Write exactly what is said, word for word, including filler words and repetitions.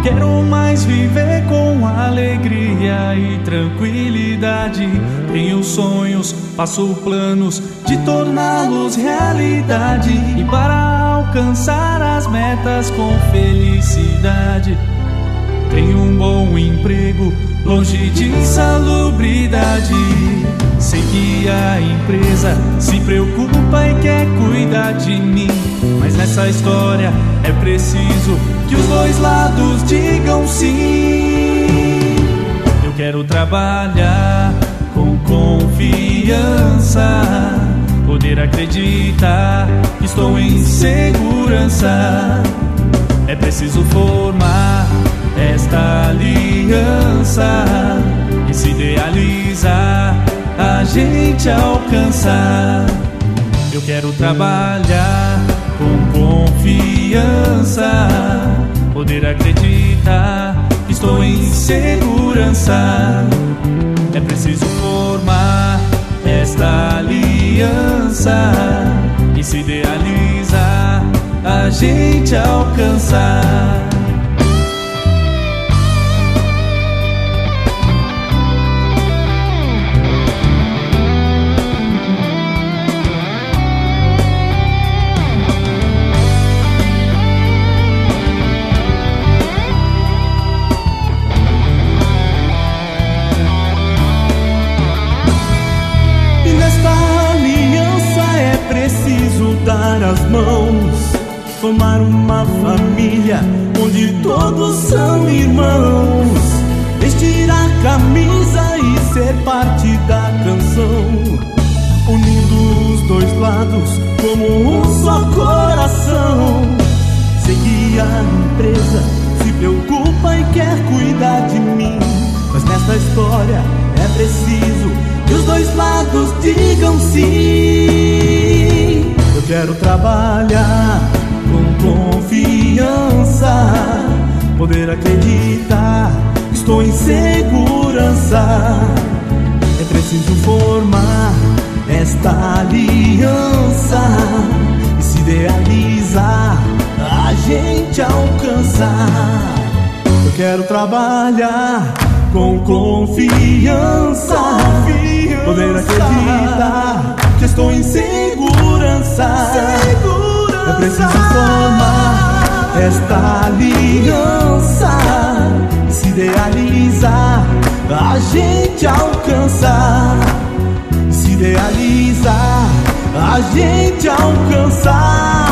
Quero mais viver com alegria e tranquilidade. Tenho sonhos, faço planos de torná-los realidade. E para alcançar as metas com felicidade, tenho um bom emprego, longe de insalubridade. Sei que a empresa se preocupa e quer cuidar de mim, mas nessa história é preciso que os dois lados digam sim. Eu quero trabalhar com confiança, poder acreditar que estou em segurança. É preciso formar esta aliança e se idealizar, a gente alcançar. Eu quero trabalhar com confiança, poder acreditar que estou em segurança. É preciso formar esta aliança e se idealizar, a gente alcançar. Preciso dar as mãos, formar uma família onde todos são irmãos, vestir a camisa e ser parte da canção, unindo os dois lados como um só coração. Sei que a empresa se preocupa e quer cuidar de mim, mas nessa história é preciso que os dois lados digam sim. Eu quero trabalhar com confiança, poder acreditar que estou em segurança. É preciso formar esta aliança e se idealizar, a gente alcançar. Eu quero trabalhar com confiança, poder acreditar que estou em segurança. É preciso formar esta aliança, se idealizar, a gente alcançar. Se idealizar, a gente alcançar.